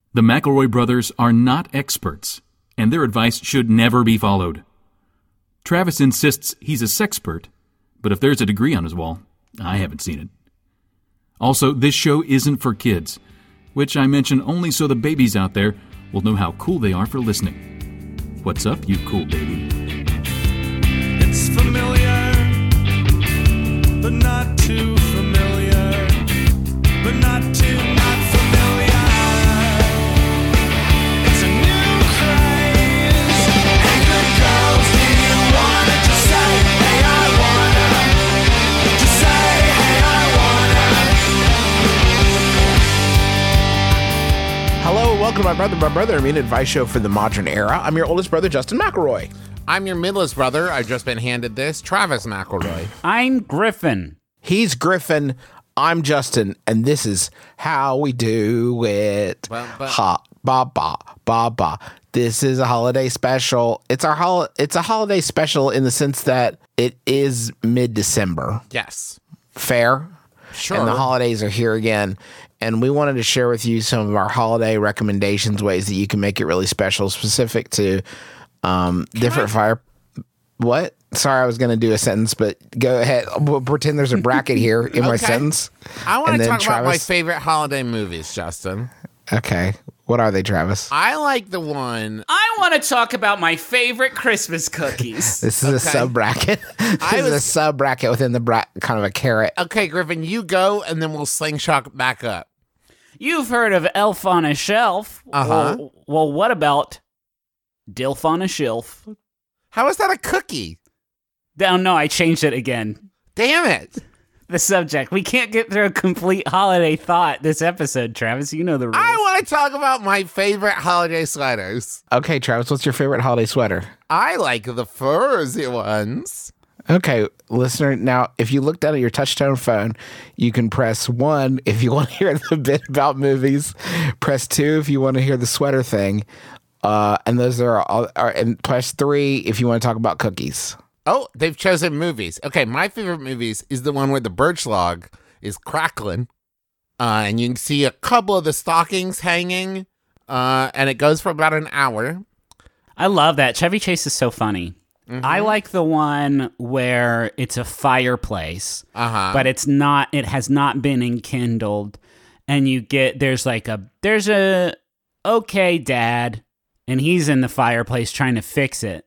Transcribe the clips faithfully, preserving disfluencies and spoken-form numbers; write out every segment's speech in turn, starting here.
The McElroy brothers are not experts, and their advice should never be followed. Travis insists he's a sexpert, but if there's a degree on his wall, I haven't seen it. Also, this show isn't for kids, which I mention only so the babies out there will know how cool they are for listening. What's up, you cool baby? It's familiar, but not too familiar, but not too not familiar. It's a new craze. Hey, good girls, do you wanna just say, hey, I wanna? Just say, hey, I wanna. Hello, welcome to My Brother, My Brother, I mean advice show for the modern era. I'm your oldest brother, Justin McElroy. I'm your middlest brother. I've just been handed this, Travis McElroy. I'm Griffin. He's Griffin. I'm Justin, and this is how we do it. Ba, ba. Ha, ba, ba, ba, ba. This is a holiday special. It's our hol- It's a holiday special in the sense that it is mid-December. Yes. Fair? Sure. And the holidays are here again. And we wanted to share with you some of our holiday recommendations, ways that you can make it really special, specific to um, different I- fire. What? Sorry, I was going to do a sentence, but go ahead. We'll pretend there's a bracket here in my Okay. sentence. I want And to then talk about my Travis- favorite holiday movies, Justin. Okay. What are they, Travis? I like the one. I want to talk about my favorite Christmas cookies. This is a Okay. sub bracket. This I is a was- sub bracket within the bra- kind of a carrot. Okay, Griffin, you go, and then we'll slingshot back up. You've heard of Elf on a Shelf. Uh-huh. Well, well, what about Dilf on a Shelf? How is that a cookie? Oh, no, I changed it again. Damn it. The subject. We can't get through a complete holiday thought this episode, Travis. You know the rules. I want to talk about my favorite holiday sweaters. Okay, Travis, what's your favorite holiday sweater? I like the furry ones. Okay, listener, now, if you look down at your touch-tone phone, you can press one if you want to hear the bit about movies, press two if you want to hear the sweater thing, uh, and those are, all, are, and press three if you want to talk about cookies. Oh, they've chosen movies. Okay, my favorite movies is the one where the birch log is crackling, uh, and you can see a couple of the stockings hanging, uh, and it goes for about an hour. I love that. Chevy Chase is so funny. Mm-hmm. I like the one where it's a fireplace, Uh-huh. but it's not. It has not been enkindled, and you get there's like a there's a okay dad, and he's in the fireplace trying to fix it,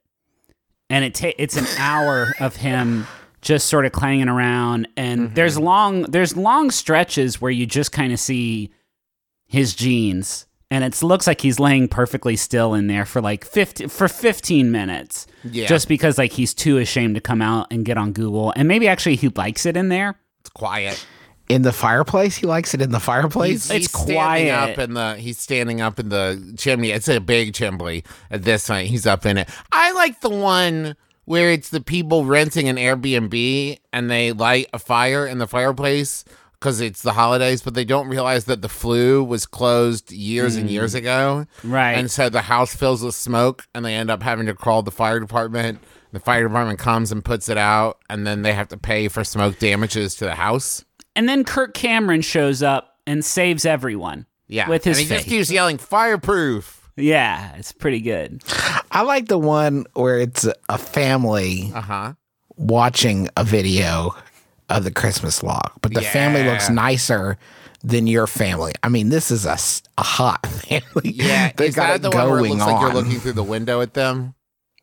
and it ta- it's an hour of him just sort of clanging around, and Mm-hmm. there's long there's long stretches where you just kind of see his jeans. And it looks like he's laying perfectly still in there for like fifty for fifteen minutes. Yeah. Just because like he's too ashamed to come out and get on Google. And maybe actually he likes it in there. It's quiet. In the fireplace? He likes it in the fireplace? He's, It's he's standing quiet. up in the he's standing up in the chimney. It's a big chimney at this point. He's up in it. I like the one where it's the people renting an Airbnb and they light a fire in the fireplace because it's the holidays, but they don't realize that the flu was closed years and years ago. Right. And so the house fills with smoke and they end up having to call the fire department. The fire department comes and puts it out, and then they have to pay for smoke damages to the house. And then Kirk Cameron shows up and saves everyone. Yeah. With his and he face. just keeps yelling, fireproof. Yeah, it's pretty good. I like the one where it's a family Uh-huh. watching a video of the Christmas log, but the family looks Yeah. nicer than your family. I mean, this is a, s- a hot family. Yeah, they is got that it the going one where it looks on. like you're looking through the window at them?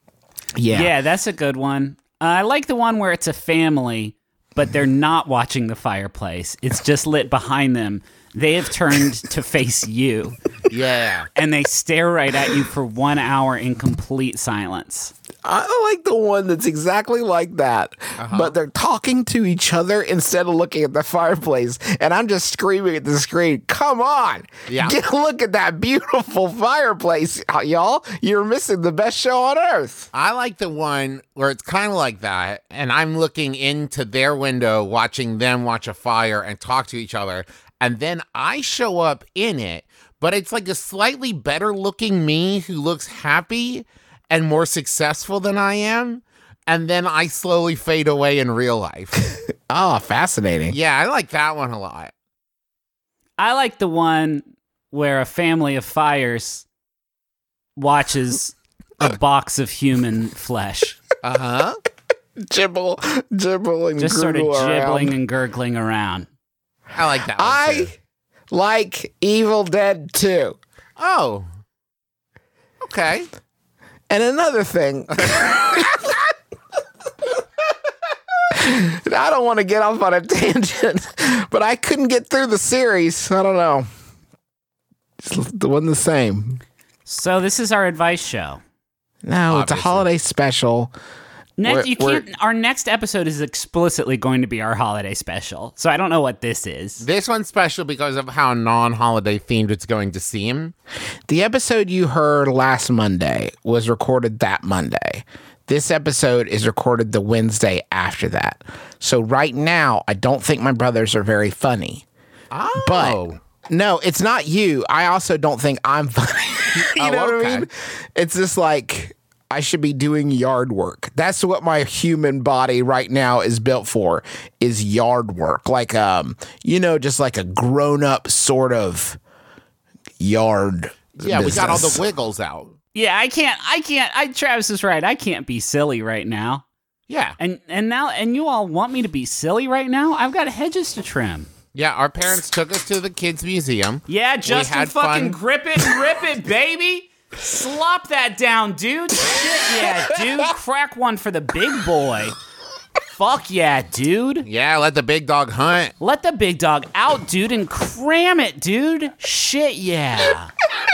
yeah. Yeah, that's a good one. Uh, I like the one where it's a family, but they're not watching the fireplace. It's just lit behind them. They have turned to face you, Yeah. and they stare right at you for one hour in complete silence. I like the one that's exactly like that, Uh-huh. but they're talking to each other instead of looking at the fireplace, and I'm just screaming at the screen, come on, Yeah. get a look at that beautiful fireplace, y'all. You're missing the best show on earth. I like the one where it's kind of like that, and I'm looking into their window, watching them watch a fire and talk to each other, and then I show up in it, but it's like a slightly better looking me who looks happy and more successful than I am, and then I slowly fade away in real life. Oh, fascinating. Yeah, I like that one a lot. I like the one where a family of fires watches a box of human flesh. Uh-huh. Gibble, gibble, and Just sort of gurgle around. gibbling and gurgling around. I like that one, I too. like Evil Dead two. Oh. Okay. And another thing. I don't want to get off on a tangent, but I couldn't get through the series. I don't know. It wasn't the same. So this is our advice show. No, it's a Obviously. holiday special. Next, We're- you we're- can't. Our next episode is explicitly going to be our holiday special. So I don't know what this is. This one's special because of how non-holiday themed it's going to seem. The episode you heard last Monday was recorded that Monday. This episode is recorded the Wednesday after that. So right now, I don't think my brothers are very funny. Oh. But no, it's not you. I also don't think I'm funny. you Oh, know what okay. I mean? It's just like I should be doing yard work. That's what my human body right now is built for, is yard work. Like um, you know, just like a grown up sort of yard. Yeah, we got all the business. wiggles out. Yeah, I can't. I can't. I Travis is right. I can't be silly right now. Yeah. And and now and you all want me to be silly right now? I've got hedges to trim. Yeah, our parents took us to the kids' museum. Yeah, Justin, had fucking fun. grip it and rip it, baby. Slop that down, dude. Shit, yeah, dude. Crack one for the big boy. Fuck yeah, dude. Yeah, let the big dog hunt. Let the big dog out, dude, and cram it, dude. Shit, yeah.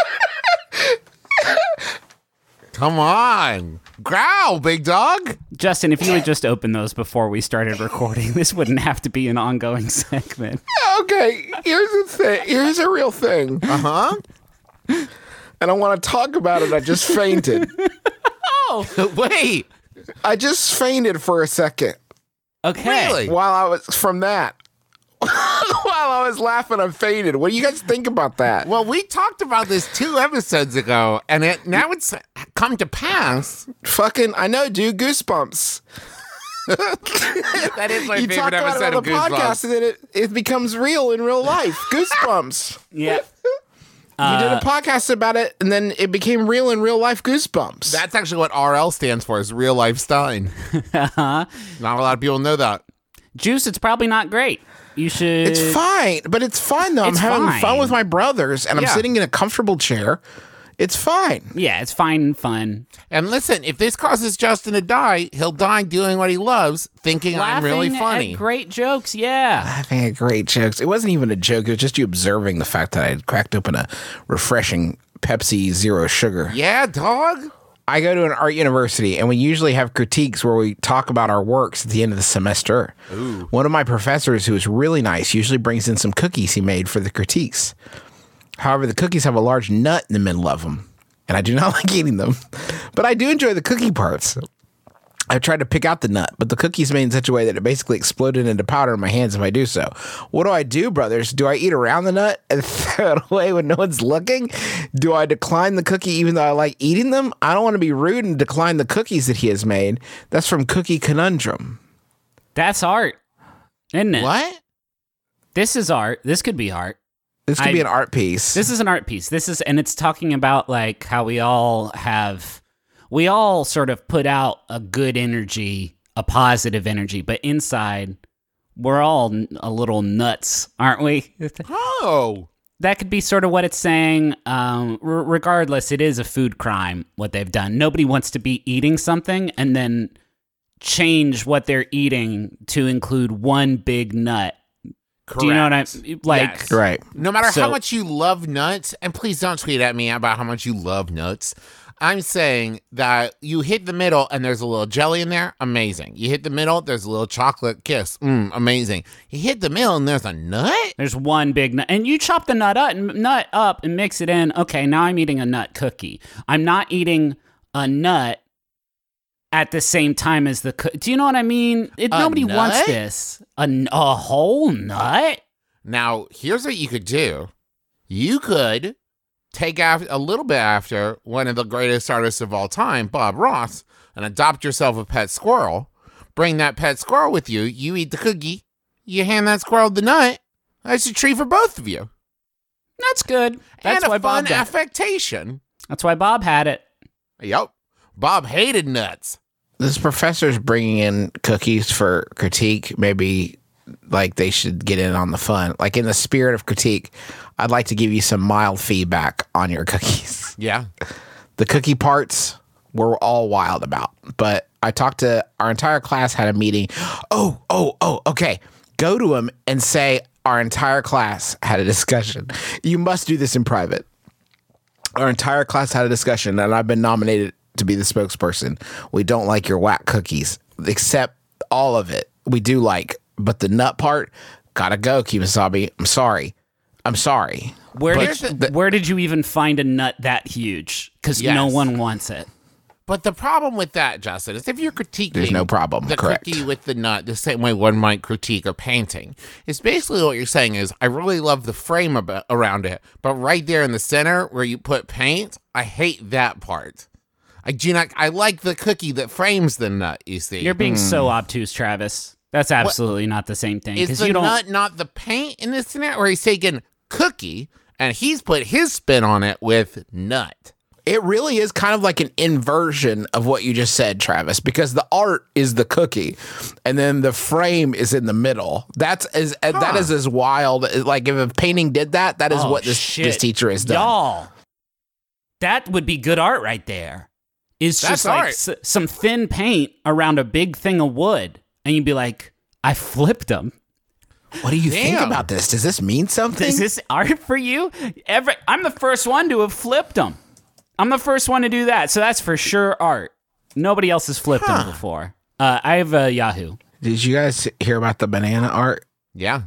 Come on. Growl, big dog. Justin, if you would just open those before we started recording, this wouldn't have to be an ongoing segment. Okay, here's the thing. Here's a real thing. Uh-huh. And I want to talk about it. I just fainted. Wait. I just fainted for a second. Okay. Really? While I was from that. While I was laughing, I fainted. What do you guys think about that? Well, we talked about this two episodes ago, and it now it's come to pass. Fucking, I know, dude. Goosebumps. That is my You talk favorite about it episode on of the podcast, Goosebumps. and then it, it becomes real in real life. Goosebumps. Yeah. you did a podcast about it, and then it became real in real life. Goosebumps. That's actually what R L stands for, is real life Stein. Not a lot of people know that. Juice, it's probably not great. You should. It's fine, but it's fine though. I'm It's having fine. fun with my brothers, and I'm Yeah. sitting in a comfortable chair. It's fine. Yeah, it's fine and fun. And listen, if this causes Justin to die, he'll die doing what he loves, thinking I'm really Laughing funny. at great jokes, yeah. Having a great jokes. It wasn't even a joke. It was just you observing the fact that I had cracked open a refreshing Pepsi Zero Sugar. Yeah, dog. I go to an art university, and we usually have critiques where we talk about our works at the end of the semester. One of my professors, who is really nice, usually brings in some cookies he made for the critiques. However, the cookies have a large nut in the middle of them, and I do not like eating them. But I do enjoy the cookie parts. I've tried to pick out the nut, but the cookie's made in such a way that it basically exploded into powder in my hands if I do so. What do I do, brothers? Do I eat around the nut and throw it away when no one's looking? Do I decline the cookie even though I like eating them? I don't want to be rude and decline the cookies that he has made. That's from Cookie Conundrum. That's art, isn't it? What? This is art. This could be art. This could I- be an art piece. This is an art piece. This is, and it's talking about like how we all have, we all sort of put out a good energy, a positive energy, but inside we're all n- a little nuts, aren't we? Oh. That could be sort of what it's saying. Um, r- regardless, it is a food crime, what they've done. Nobody wants to be eating something and then change what they're eating to include one big nut. Correct. Do you know what I'm like? Yes. right. No matter So- how much you love nuts, and please don't tweet at me about how much you love nuts. I'm saying that you hit the middle and there's a little jelly in there, amazing. You hit the middle, there's a little chocolate kiss, mm, amazing. You hit the middle and there's a nut? There's one big nut, and you chop the nut up, nut up and mix it in. Okay, now I'm eating a nut cookie. I'm not eating a nut at the same time as the cookie. Do you know what I mean? It, A nobody wants nut? this. A, n- a whole nut? Now, here's what you could do. You could take after, a little bit after one of the greatest artists of all time, Bob Ross, and adopt yourself a pet squirrel. Bring that pet squirrel with you. You eat the cookie. You hand that squirrel the nut. That's a treat for both of you. That's good. That's and why a fun Bob got it. affectation. That's why Bob had it. Yep. Bob hated nuts. This professor's bringing in cookies for critique. Maybe like they should get in on the fun. Like in the spirit of critique, I'd like to give you some mild feedback on your cookies. Yeah. The cookie parts we're all wild about, but I talked to our entire class had a meeting. Oh, oh, oh, okay. Go to him and say our entire class had a discussion. You must do this in private. Our entire class had a discussion, and I've been nominated to be the spokesperson. We don't like your whack cookies, except all of it. We do like, but the nut part, gotta go, Kemosabe. I'm sorry. I'm sorry. Where But did the- where did you even find a nut that huge? Because Yes. no one wants it. But the problem with that, Justin, is if you're critiquing There's no problem, the correct. cookie with the nut the same way one might critique a painting, it's basically what you're saying is, I really love the frame ab- around it, but right there in the center where you put paint, I hate that part. I do not. I like the cookie that frames the nut. You see, You're being so obtuse, Travis. That's absolutely not the same thing. is Because the you don't. nut not the paint in this scenario, where he's taking cookie and he's put his spin on it with nut? It really is kind of like an inversion of what you just said, Travis, because the art is the cookie and then the frame is in the middle. That's as uh that is as wild. Like if a painting did that, that is Oh, what this shit. this teacher has done. Y'all, that would be good art right there. It's That's just like art. s- some thin paint around a big thing of wood. And you'd be like, I flipped them. What do you think Damn. about this? Does this mean something? Is this art for you? Every, I'm the first one to have flipped them. I'm the first one to do that. So that's for sure art. Nobody else has flipped them before. Uh, I have a Yahoo. Did you guys hear about the banana art? Yeah,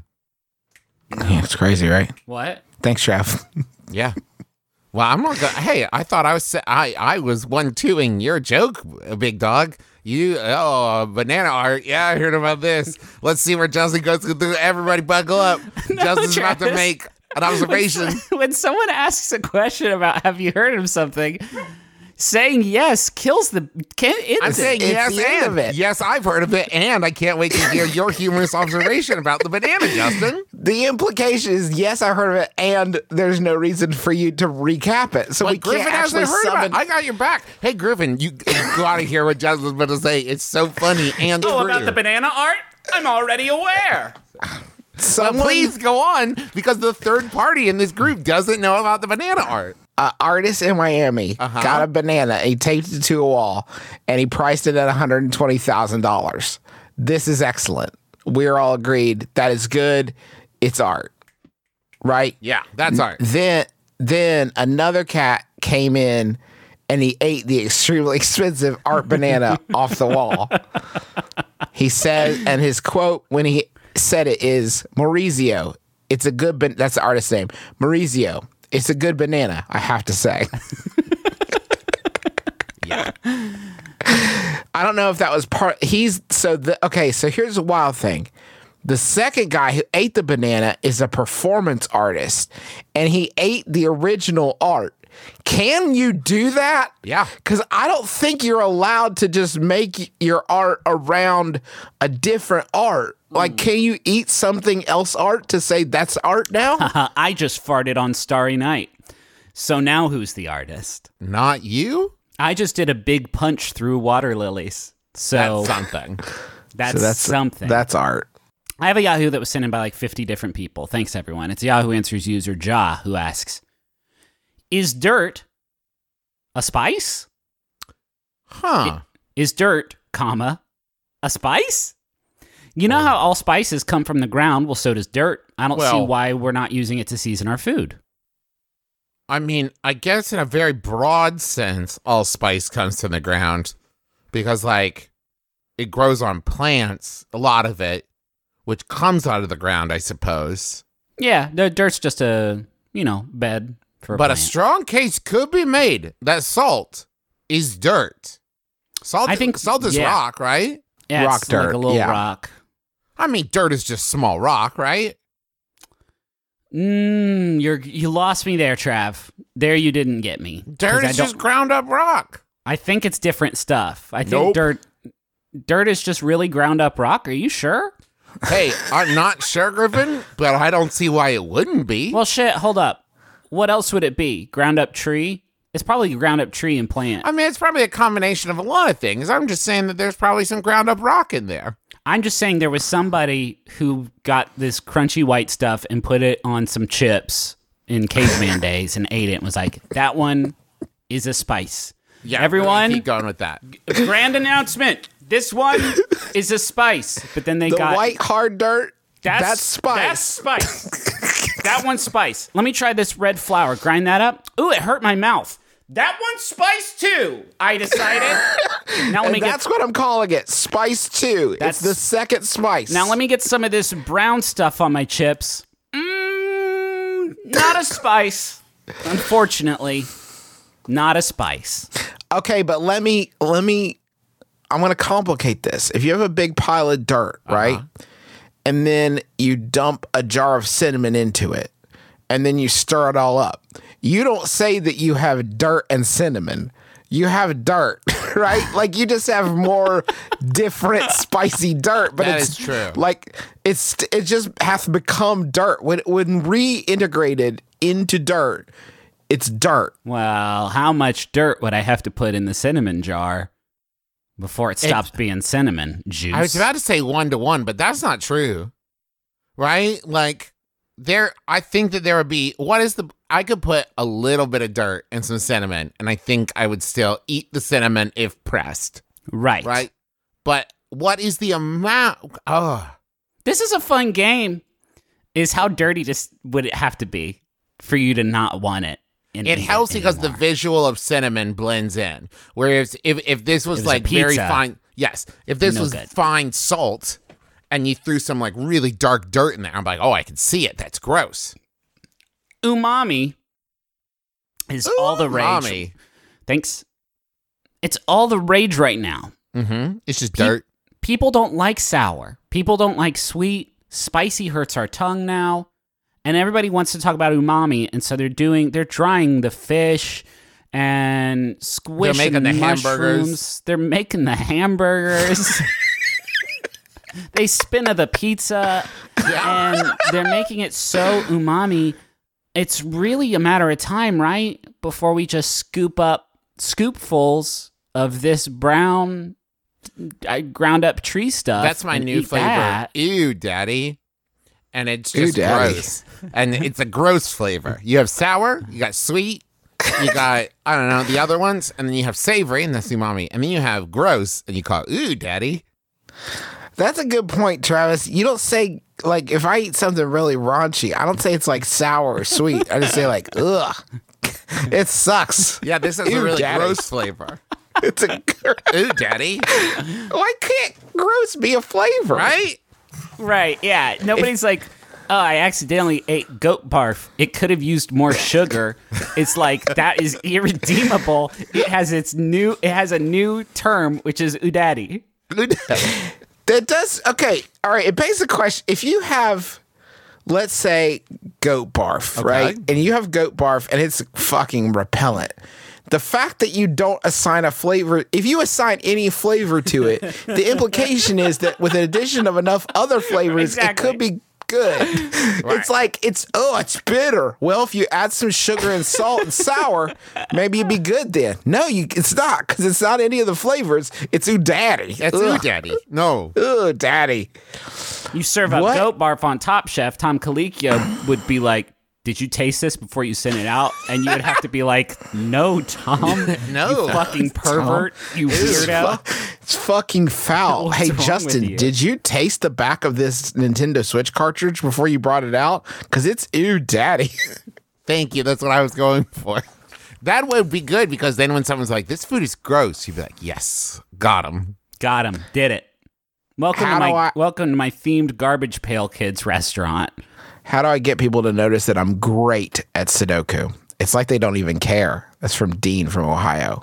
Yeah, it's crazy, right? What? Thanks, Trav. yeah. Well, I'm not gonna. Hey, I thought I was. sa- I I was one twoing your joke, big dog. You oh banana art. Yeah, I heard about this. Let's see where Justin goes through. Everybody, buckle up. Justin's about to Travis. make an observation. When someone asks a question about have you heard of something, saying yes kills the. Can, it, I'm saying it's yes the end and of it. yes, I've heard of it, and I can't wait to hear your humorous observation about the banana, Justin. The implication is yes, I heard of it, and there's no reason for you to recap it. So But we Griffin can't actually hasn't heard summon. about it. I got your back. Hey, Griffin, you, you gotta hear what Justin's about to say. It's so funny and Oh, true. about the banana art? I'm already aware. But Someone, please go on, because the third party in this group doesn't know about the banana art. uh, artist in Miami Uh-huh. got a banana. And he taped it to a wall, and he priced it at one hundred twenty thousand dollars. This is excellent. We're all agreed that is good. It's art, right? Yeah, that's art. Then, then another cat came in, and he ate the extremely expensive art banana off the wall. He said, and his quote when he said it is, Maurizio, it's a good, ban-, that's the artist's name. Maurizio, it's a good banana, I have to say. Yeah. I don't know if that was part, he's, so the, okay, so here's a wild thing. The second guy who ate the banana is a performance artist, and he ate the original art. Can you do that? Yeah. Because I don't think you're allowed to just make your art around a different art. Like, can you eat something else art to say that's art now? Uh, I just farted on Starry Night. So now who's the artist? Not you? I just did a big punch through water lilies. So That's something. that's, So that's something. That's art. I have a Yahoo that was sent in by like fifty different people. Thanks, everyone. It's Yahoo Answers user Ja who asks, is dirt a spice? Huh. Is dirt, comma, a spice? You know how all spices come from the ground? Well, so does dirt. I don't see Well- why we're not using it to season our food. I mean, I guess in a very broad sense, all spice comes from the ground because, like, it grows on plants, a lot of it, which comes out of the ground, I suppose. Yeah, the dirt's just a, you know, bed for a But a plant. strong case could be made that salt is dirt. Salt, I think- salt is yeah. rock, right? yeah, rock it's like dirt, a little yeah. rock. I mean, dirt is just small rock, right? Mm, you're you lost me there, Trav. There you didn't get me. 'Cause Dirt I is don't- just ground up rock. I think it's different stuff. I think Nope. dirt dirt is just really ground up rock. Are you sure? Hey, I'm not sure, Griffin, but I don't see why it wouldn't be. Well, shit, hold up. what else would it be? Ground up tree? It's probably ground up tree and plant. I mean, it's probably a combination of a lot of things. I'm just saying that there's probably some ground up rock in there. I'm just saying there was somebody who got this crunchy white stuff and put it on some chips in caveman days and ate it and was like, that one is a spice. Yeah, Everyone, keep going with that. grand announcement. This one is a spice. But then they The got white hard dirt. that's, That's spice. That's spice. That one's spice. Let me try this red flour. Grind that up. Ooh, it hurt my mouth. That one's spice too. I decided. Now let me And get. that's what I'm calling it. Spice two. That's- It's the second spice. Now let me get some of this brown stuff on my chips. Mmm, not a spice. Unfortunately, not a spice. Okay, but let me let me I'm going to complicate this. If you have a big pile of dirt, right? And then you dump a jar of cinnamon into it, and then you stir it all up. You don't say that you have dirt and cinnamon. You have dirt, right? Like you just have more different spicy dirt, but That it's is true. Like it's it just has become dirt when when reintegrated into dirt. It's dirt. Well, how much dirt would I have to put in the cinnamon jar before it stops being cinnamon juice? I was about to say one to one, but that's not true, right? Like there, I think that there would be. What is the? I could put a little bit of dirt and some cinnamon, and I think I would still eat the cinnamon if pressed, right. right? But what is the amount? Oh, This is a fun game. Is how dirty this would it have to be for you to not want it? and it eat helps because the anymore. visual of cinnamon blends in. Whereas if if this was, It was a like very pizza. fine, yes, if this No was good. fine salt, and you threw some like really dark dirt in there, I'm like, oh, I can see it. That's gross. umami is all the rage. Umami. Thanks. It's all the rage right now. Mm-hmm. It's just Pe- dirt. People don't like sour. People don't like sweet. Spicy hurts our tongue now. And everybody wants to talk about umami, and so they're doing they're drying the fish and squishing making the mushrooms. hamburgers. They're making the hamburgers. They spin of the pizza, and they're making it so umami. It's really a matter of time, right? Before we just scoop up scoopfuls of this brown, uh, ground up tree stuff. That's my and new eat flavor. that. Ew, daddy. And it's Ew, just daddy. gross. And it's a gross flavor. You have sour, you got sweet, you got, I don't know, the other ones, and then you have savory, and that's umami. And then you have gross, and you call it, ooh, daddy. That's a good point, Travis. You don't say, like, if I eat something really raunchy, I don't say it's like sour or sweet. I just say, like, ugh. It sucks. Yeah, this is Ew, a really daddy. gross flavor. It's a. Ooh, daddy. Why can't gross be a flavor? Right? Right, yeah. Nobody's like, oh, I accidentally ate goat barf. It could have used more sugar. It's like, that is irredeemable. It has its new, it has a new term, which is udaddy. That does. Okay. All right. It begs the question. If you have, let's say, goat barf, right? And you have goat barf and it's fucking repellent. The fact that you don't assign a flavor, if you assign any flavor to it, the implication is that with an addition of enough other flavors, Exactly. it could be good. It's like, it's, oh, it's bitter. Well, if you add some sugar and salt and sour, maybe it'd be good then. No, you, it's not, because it's not any of the flavors. It's ooh daddy. That's Ugh. ooh, daddy. No. Ooh, daddy. You serve up What? goat barf on Top Chef, Tom Colicchio would be like, did you taste this before you sent it out? And you would have to be like, no, Tom. No. You fucking pervert. You It's, weirdo. fu- it's fucking foul. What's Hey, wrong with Justin, you? did you taste the back of this Nintendo Switch cartridge before you brought it out? Because it's ew, daddy. Thank you. That's what I was going for. That would be good because then when someone's like, this food is gross, you'd be like, yes, got him. Got him. Did it. Welcome How to do my I- welcome to my themed Garbage Pail Kids restaurant. How do I get people to notice that I'm great at Sudoku? It's like they don't even care. That's from Dean from Ohio.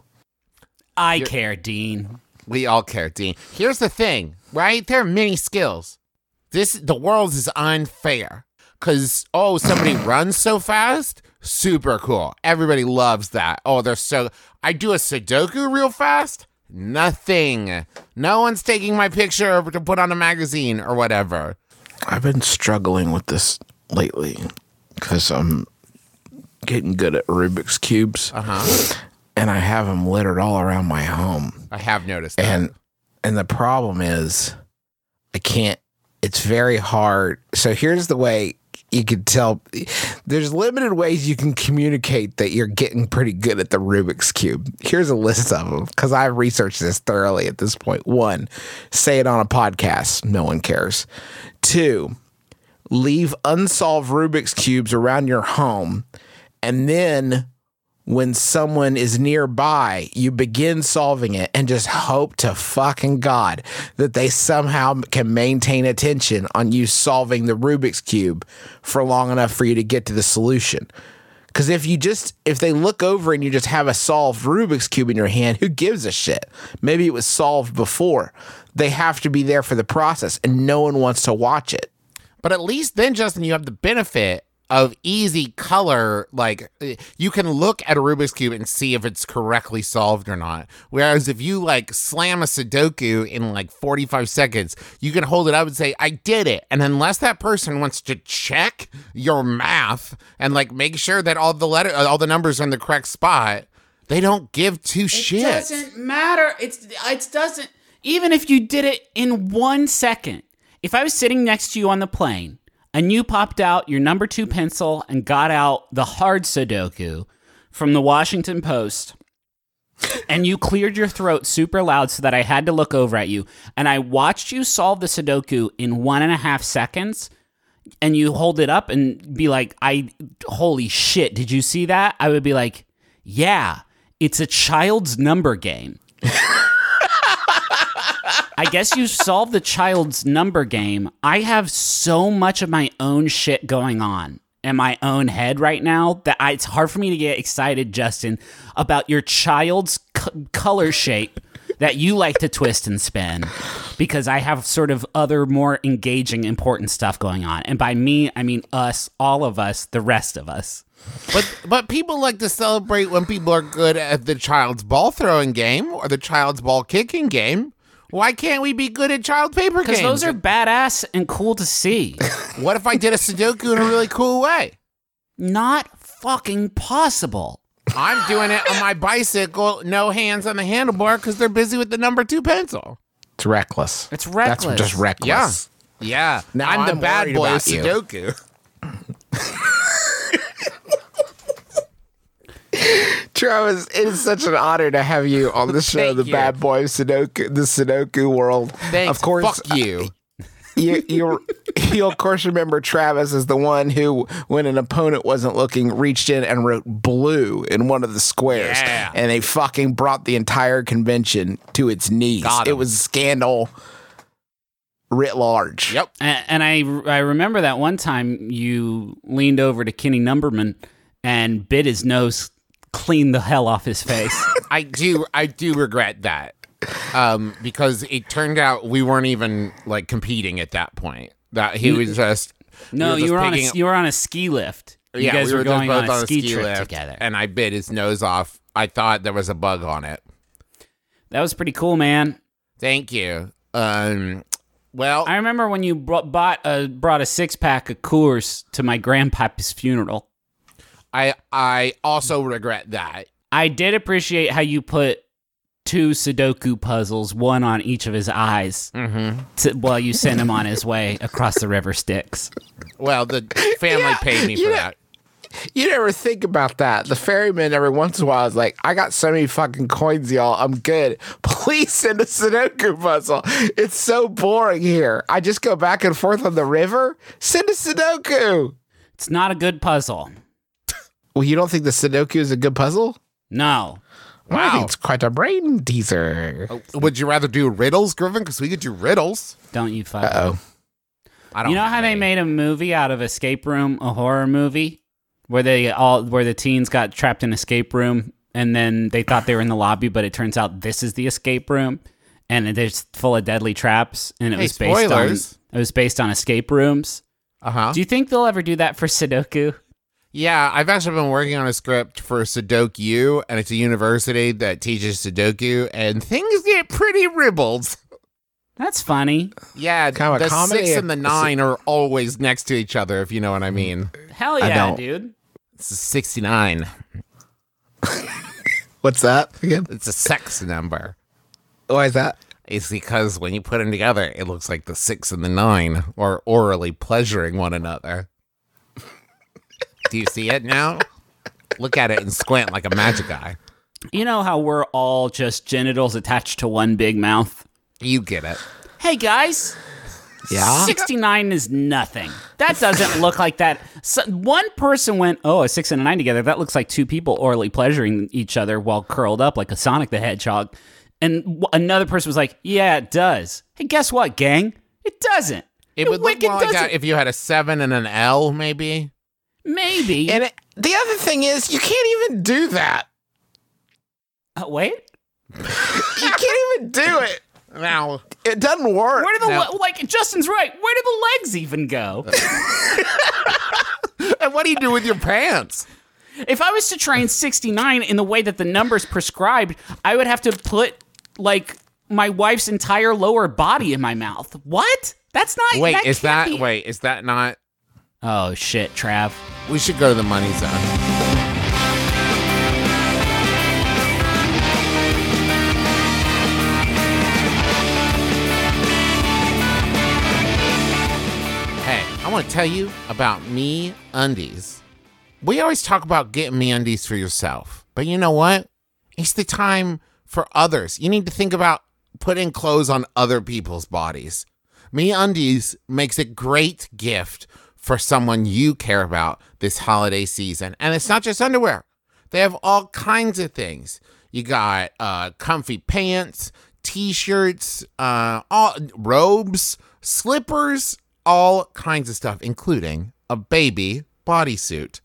I care, Dean. We all care, Dean. Here's the thing, right? There are many skills. This the world is unfair. Cause oh, somebody runs so fast, super cool. Everybody loves that. Oh, they're so I do a Sudoku real fast? Nothing. No one's taking my picture over to put on a magazine or whatever. I've been struggling with this lately because I'm getting good at Rubik's cubes, Uh huh. and I have them littered all around my home. I have noticed that. And and the problem is, I can't. It's very hard. So here's the way you can tell. There's limited ways you can communicate that you're getting pretty good at the Rubik's Cube. Here's a list of them because I've researched this thoroughly at this point. One, say it on a podcast. No one cares. Two, leave unsolved Rubik's Cubes around your home. And then when someone is nearby, you begin solving it and just hope to fucking God that they somehow can maintain attention on you solving the Rubik's Cube for long enough for you to get to the solution. Because if you just, if they look over and you just have a solved Rubik's Cube in your hand, who gives a shit? Maybe it was solved before. They have to be there for the process and no one wants to watch it. But at least then, Justin, you have the benefit of easy color. Like, you can look at a Rubik's Cube and see if it's correctly solved or not. Whereas if you, like, slam a Sudoku in, like, forty-five seconds, you can hold it up and say, I did it. And unless that person wants to check your math and, like, make sure that all the letter, all the numbers are in the correct spot, they don't give two shits. It doesn't matter. It's it doesn't. Even if you did it in one second, if I was sitting next to you on the plane and you popped out your number two pencil and got out the hard Sudoku from the Washington Post, and you cleared your throat super loud so that I had to look over at you, and I watched you solve the Sudoku in one and a half seconds, and you hold it up and be like, "I, holy shit, did you see that?" I would be like, "Yeah, it's a child's number game." I guess you solved the child's number game. I have so much of my own shit going on in my own head right now that I, it's hard for me to get excited, Justin, about your child's c- color shape that you like to twist and spin, because I have sort of other more engaging, important stuff going on. And by me, I mean us, all of us, the rest of us. But but people like to celebrate when people are good at the child's ball throwing game or the child's ball kicking game. Why can't we be good at child paper games? Because those are badass and cool to see. What if I did a Sudoku in a really cool way? Not fucking possible. I'm doing it on my bicycle, no hands on the handlebar, because they're busy with the number two pencil. It's reckless. It's reckless. That's just reckless. Yeah. Yeah. Now I'm the I'm bad worried boy of about you. Sudoku. Travis, it is such an honor to have you on the show, Thank the you. bad boy of Sudoku, the Sudoku world. Thanks. Of course, Fuck you. you you you'll of course remember Travis as the one who, when an opponent wasn't looking, reached in and wrote blue in one of the squares, Yeah. and they fucking brought the entire convention to its knees. Got It him. was a scandal writ large. Yep. And, and I, I remember that one time you leaned over to Kenny Numberman and bit his nose clean the hell off his face. I do I do regret that. Um, because it turned out we weren't even like competing at that point. That he was just No, we you just were on a picking- you were on a ski lift. You yeah, guys we were, were just going both on a ski, trip lift, together. and I bit his nose off. I thought there was a bug on it. That was pretty cool, man. Thank you. Um, well, I remember when you brought bought a, brought a six pack of Coors to my grandpapa's funeral. I I also regret that. I did appreciate how you put two Sudoku puzzles, one on each of his eyes, Mm-hmm. to, while you sent him on his way across the river Styx. Well, the family Yeah, paid me for you know- that. You never think about that. The ferryman every once in a while is like, I got so many fucking coins, y'all. I'm good. Please send a Sudoku puzzle. It's so boring here. I just go back and forth on the river. Send a Sudoku. It's not a good puzzle. Well, you don't think the Sudoku is a good puzzle? No. I Wow. think it's quite a brain teaser. Would you rather do riddles, Griffin? Because we could do riddles. Don't you fuck. Uh-oh. I don't. You know how they know. made a movie out of Escape Room, a horror movie, where they all where the teens got trapped in an escape room and then they thought they were in the lobby, but it turns out this is the escape room, and it's full of deadly traps, and it Hey, was based spoilers. on it was based on escape rooms. Uh huh. Do you think they'll ever do that for Sudoku? Yeah, I've actually been working on a script for Sudoku, and it's a university that teaches Sudoku, and things get pretty ribbled. That's funny. Yeah, Kind of a the comedy? six and the nine are always next to each other, if you know what I mean. Hell I yeah, don't. dude. It's a sixty-nine. What's that again? It's a sex number. Why is that? It's because when you put them together, it looks like the six and the nine are orally pleasuring one another. Do you see it now? Look at it and squint like a magic eye. You know how we're all just genitals attached to one big mouth? You get it. Hey, guys. Yeah? sixty-nine is nothing. That doesn't look like that. So one person went, oh, a six and a nine together. That looks like two people orally pleasuring each other while curled up like a Sonic the Hedgehog. And w- another person was like, yeah, it does. Hey, guess what, gang? It doesn't. It would look wicked more like doesn't. that if you had a seven and an L, maybe. Maybe. And it, the other thing is, you can't even do that. Uh, wait. You can't even do it. Now, It doesn't work. Where do the, No. le- like, Justin's right. Where do the legs even go? and what do you do with your pants? If I was to train sixty-nine in the way that the numbers prescribed, I would have to put, like, my wife's entire lower body in my mouth. What? That's not... Wait, that is can't that be- wait, is that not? Oh, shit, Trav. We should go to the money zone. Hey, I want to tell you about Me Undies. We always talk about getting Me Undies for yourself, but you know what? It's the time for others. You need to think about putting clothes on other people's bodies. Me Undies makes a great gift for someone you care about this holiday season. And it's not just underwear. They have all kinds of things. You got uh, comfy pants, t-shirts, uh, all, robes, slippers, all kinds of stuff, including a baby bodysuit.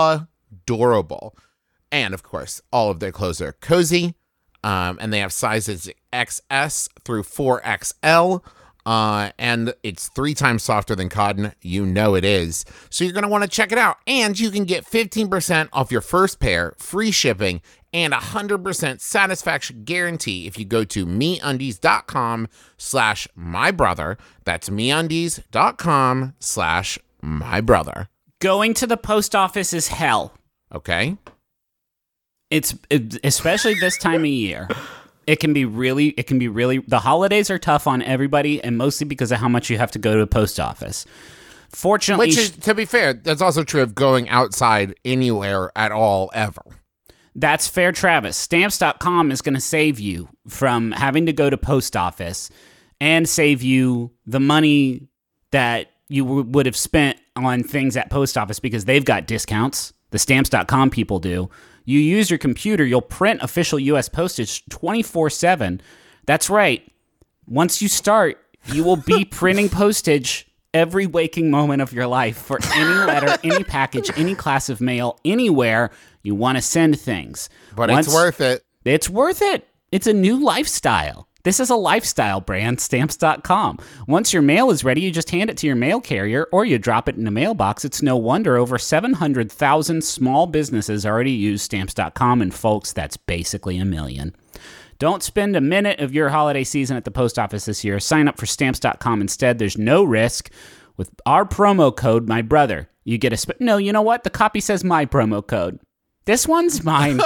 Adorable. And, of course, all of their clothes are cozy, um, and they have sizes X S through four X L. Uh, and it's three times softer than cotton. You know it is. So you're going to want to check it out. And you can get fifteen percent off your first pair, free shipping, and a one hundred percent satisfaction guarantee if you go to MeUndies.com slash my brother. That's MeUndies.com slash my brother. Going to the post office is hell. Okay? It's it, especially this time of year. It can be really, it can be really, the holidays are tough on everybody, and mostly because of how much you have to go to the post office. Fortunately, Which is, to be fair, that's also true of going outside anywhere at all, ever. that's fair, Travis. Stamps dot com is going to save you from having to go to post office and save you the money that you w- would have spent on things at post office because they've got discounts. The Stamps dot com people do. You use your computer, you'll print official U S postage twenty-four seven. That's right. Once you start, you will be printing postage every waking moment of your life for any letter, any package, any class of mail, anywhere you want to send things. But Once- it's worth it. It's worth it. It's a new lifestyle. This is a lifestyle brand, Stamps dot com. Once your mail is ready, you just hand it to your mail carrier or you drop it in a mailbox. It's no wonder over seven hundred thousand small businesses already use Stamps dot com, and folks, that's basically a million. Don't spend a minute of your holiday season at the post office this year. Sign up for Stamps dot com instead. There's no risk. With our promo code, my brother, you get a... Sp- no, you know what? The copy says my promo code. This one's mine.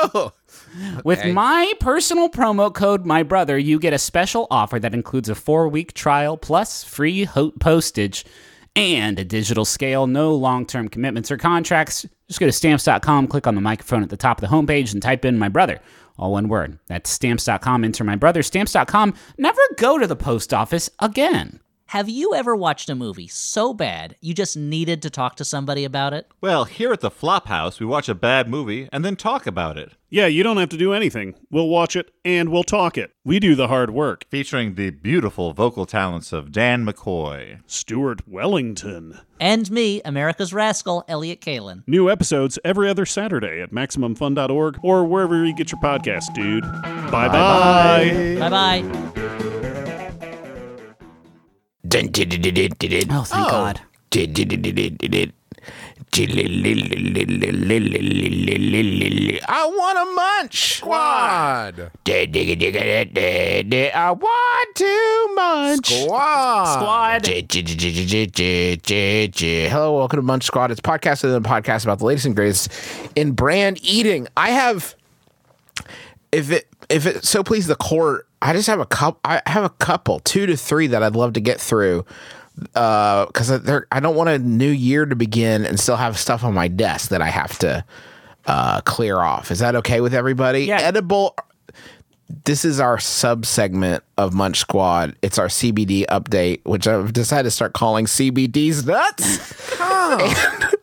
With Okay. my personal promo code, my brother, you get a special offer that includes a four-week trial plus free ho- postage and a digital scale. No long-term commitments or contracts. Just go to Stamps dot com, click on the microphone at the top of the homepage, and type in my brother. All one word. That's Stamps dot com. Enter my brother. Stamps dot com. Never go to the post office again. Have you ever watched a movie so bad you just needed to talk to somebody about it? Well, here at the Flophouse, we watch a bad movie and then talk about it. Yeah, you don't have to do anything. We'll watch it and we'll talk it. We do the hard work. Featuring the beautiful vocal talents of Dan McCoy. Stuart Wellington. And me, America's Rascal, Elliot Kalin. New episodes every other Saturday at Maximum Fun dot org or wherever you get your podcasts, dude. Bye-bye. Bye-bye. Dun, did, did, did, did, did. Oh, thank God. Did, did, did, did, did, did. I want a munch. Squad. I want to munch. Squad. Squad. Hello, welcome to Munch Squad. It's a podcast within a podcast about the latest and greatest in brand eating. I have, if it if it so please the court, I just have a couple. I have a couple, two to three that I'd love to get through. Because uh, I don't want a new year to begin and still have stuff on my desk that I have to uh, clear off. Is that okay with everybody? Yeah. Edible. This is our sub segment of Munch Squad. It's our C B D update, which I've decided to start calling C B D's nuts. Oh,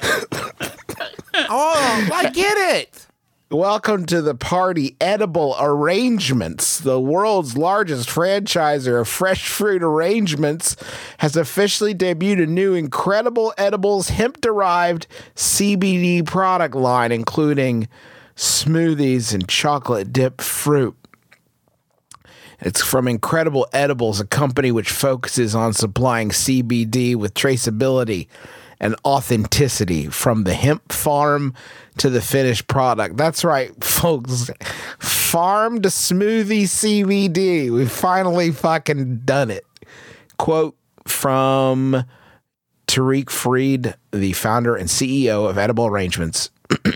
oh I get it. Welcome to the party. Edible Arrangements, the world's largest franchiser of fresh fruit arrangements, has officially debuted a new incredible edibles hemp-derived C B D product line, including smoothies and chocolate dip fruit. It's from Incredible Edibles, a company which focuses on supplying C B D with traceability and authenticity from the hemp farm to the finished product. That's right, folks. Farm to smoothie C B D. We finally fucking done it. Quote from Tariq Freed, the founder and C E O of Edible Arrangements.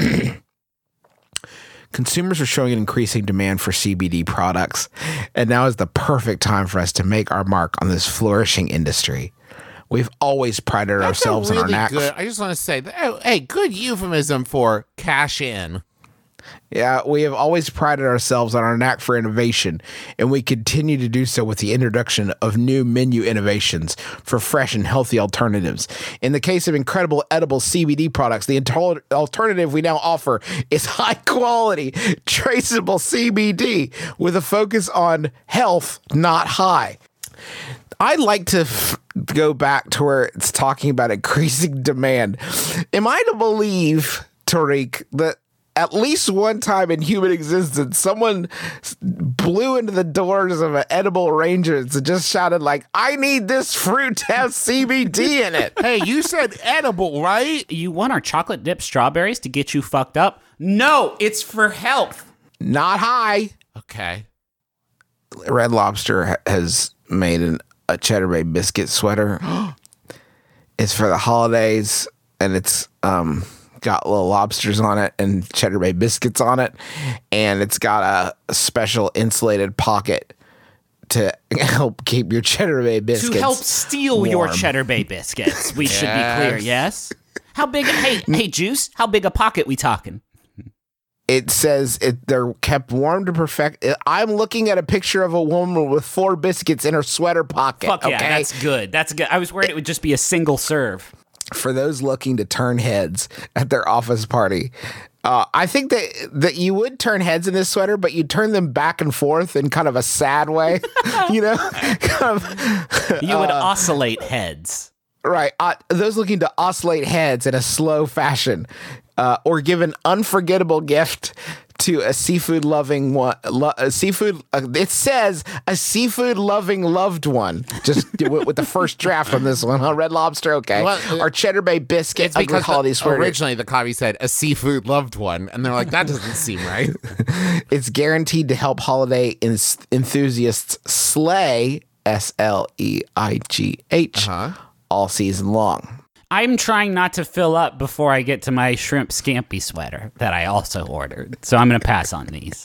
Consumers are showing an increasing demand for C B D products, and now is the perfect time for us to make our mark on this flourishing industry. We've always prided That's ourselves a really on our knack. good, I just want to say, that, oh, hey, good euphemism for cash in. Yeah, we have always prided ourselves on our knack for innovation, and we continue to do so with the introduction of new menu innovations for fresh and healthy alternatives. In the case of Incredible Edible C B D products, the inter- alternative we now offer is high-quality, traceable C B D with a focus on health, not high. I'd like to f- go back to where it's talking about increasing demand. Am I to believe, Tariq, that at least one time in human existence, someone blew into the doors of an Edible Arrangements and just shouted like, I need this fruit to have C B D in it? Hey, you said edible, right? You want our chocolate dipped strawberries to get you fucked up? No, it's for health. Not high. Okay. Red Lobster ha- has made an, a Cheddar Bay biscuit sweater. It's for the holidays, and it's um got little lobsters on it and Cheddar Bay biscuits on it, and it's got a, a special insulated pocket to help keep your Cheddar Bay biscuits To help steal your warm. Cheddar Bay biscuits. We should be Yes. clear, yes? How big? Hey, hey, Juice, how big a pocket we talking? It says it, they're kept warm to perfect. I'm looking at a picture of a woman with four biscuits in her sweater pocket. Fuck yeah, okay? that's good. That's good. I was worried it would just be a single serve. For those looking to turn heads at their office party, uh, I think that that you would turn heads in this sweater, but you turn them back and forth in kind of a sad way, you know. kind of, You would uh, oscillate heads. right. Uh, those looking to oscillate heads in a slow fashion, uh, or give an unforgettable gift to a seafood loving one, lo- a seafood. Uh, it says a seafood loving loved one. Just do it with the first draft on this one. Huh? Red Lobster, okay. Well, uh, or Cheddar Bay biscuit. It's because holiday the, sweater. originally the copy said a seafood loved one, and they're like, that doesn't seem right. It's guaranteed to help holiday en- enthusiasts slay, S L E I G H, Uh-huh. all season long. I'm trying not to fill up before I get to my shrimp scampi sweater that I also ordered. So I'm going to pass on these.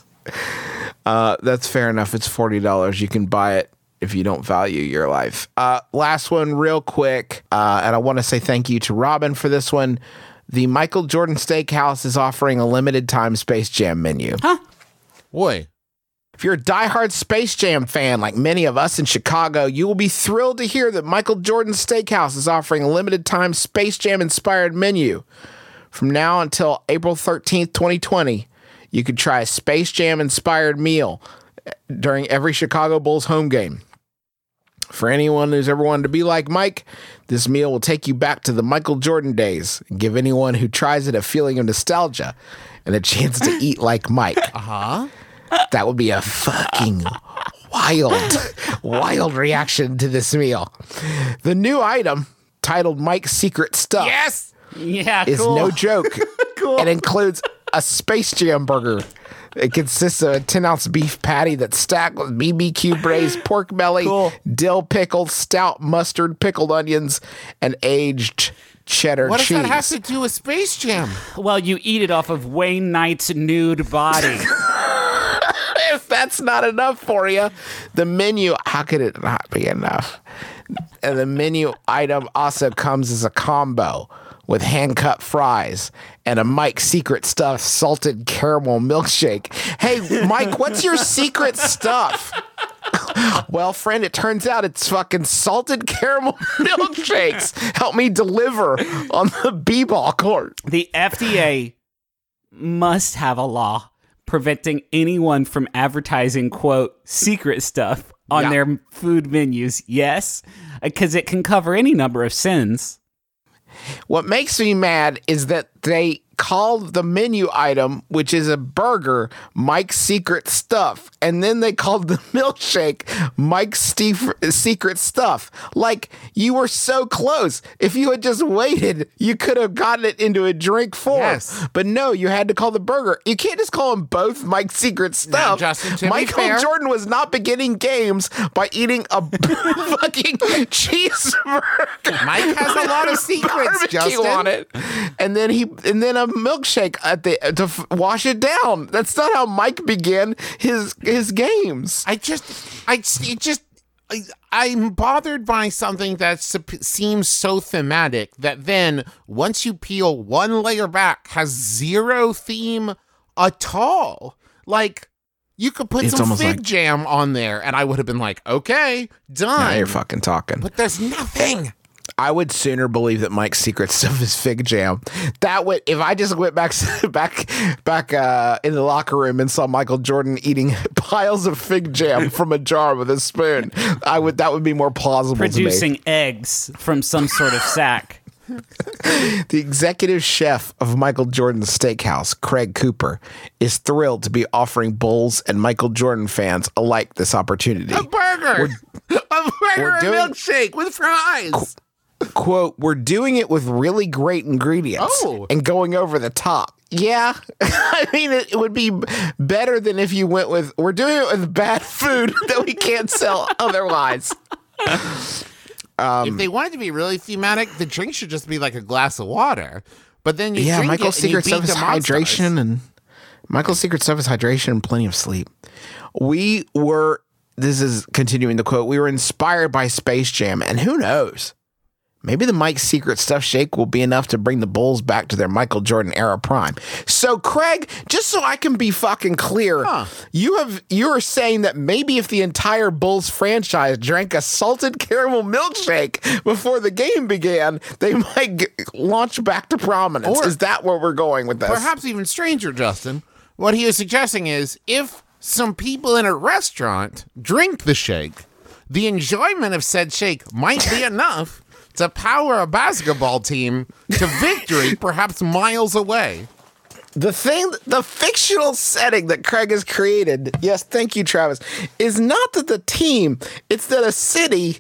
Uh, that's fair enough. It's forty dollars. You can buy it if you don't value your life. Uh, last one real quick. Uh, and I want to say thank you to Robin for this one. The Michael Jordan Steakhouse is offering a limited time Space Jam menu. Boy. If you're a diehard Space Jam fan like many of us in Chicago, you will be thrilled to hear that Michael Jordan Steakhouse is offering a limited time Space Jam inspired menu. From now until April thirteenth, twenty twenty, you could try a Space Jam inspired meal during every Chicago Bulls home game. For anyone who's ever wanted to be like Mike, this meal will take you back to the Michael Jordan days and give anyone who tries it a feeling of nostalgia and a chance to eat like Mike. Uh-huh. That would be a fucking wild, wild reaction to this meal. The new item, titled Mike's Secret Stuff, Yes! Yeah, is cool. no joke. It includes a Space Jam burger. It consists of a ten ounce beef patty that's stacked with B B Q braised pork belly, Cool. dill pickles, stout mustard, pickled onions, and aged cheddar What does cheese. that have to do with Space Jam? Well, you eat it off of Wayne Knight's nude body. If that's not enough for you, the menu, how could it not be enough? And the menu item also comes as a combo with hand-cut fries and a Mike Secret Stuff salted caramel milkshake. Hey, Mike, what's your secret stuff? Well, friend, it turns out it's fucking salted caramel milkshakes. Help me deliver on the b-ball court. The F D A must have a law preventing anyone from advertising, quote, secret stuff on Yeah. their food menus. Yes, because it can cover any number of sins. What makes me mad is that they called the menu item, which is a burger, Mike's Secret Stuff. And then they called the milkshake Mike's Steve- Secret Stuff. Like, you were so close. If you had just waited, you could have gotten it into a drink form. Yes. But no, you had to call the burger. You can't just call them both Mike's Secret Stuff. Justin, to be Michael fair- Jordan was not beginning games by eating a fucking cheeseburger. Mike has a lot of secrets, Barbecue Justin. on it, and then he and then a milkshake at the to f- wash it down. That's not how Mike began his his games. I just, I it just, I, I'm bothered by something that sup- seems so thematic that then once you peel one layer back has zero theme at all. Like you could put It's some almost fig like- jam on there, and I would have been like, okay, done. Now you're fucking talking. But there's nothing. I would sooner believe that Mike's Secret Stuff is fig jam. That would, if I just went back back back uh, in the locker room and saw Michael Jordan eating piles of fig jam from a jar with a spoon, I would that would be more plausible to me. Producing eggs from some sort of sack. The executive chef of Michael Jordan's steakhouse, Craig Cooper, is thrilled to be offering Bulls and Michael Jordan fans alike this opportunity. A burger, a burger we're and doing- milkshake with fries. Quote, we're doing it with really great ingredients Oh. and going over the top. Yeah, I mean, it, it would be better than if you went with, we're doing it with bad food that we can't sell otherwise. If they wanted to be really thematic, the drink should just be like a glass of water. But then you Yeah, drink Michael's it and you secret beat stuff is the Monstars. hydration, and Michael's secret stuff is hydration and plenty of sleep. We were, this is continuing the quote, we were inspired by Space Jam, and who knows? Maybe the Mike's Secret Stuff shake will be enough to bring the Bulls back to their Michael Jordan era prime. So, Craig, just so I can be fucking clear, Huh. you have you are saying that maybe if the entire Bulls franchise drank a salted caramel milkshake before the game began, they might get, launch back to prominence. Or- Is that where we're going with this? Perhaps even stranger, Justin. What he is suggesting is if some people in a restaurant drink the shake, the enjoyment of said shake might be enough to power a basketball team to victory, perhaps miles away. The thing, the fictional setting that Craig has created, yes, thank you, Travis, is not that the team, it's that a city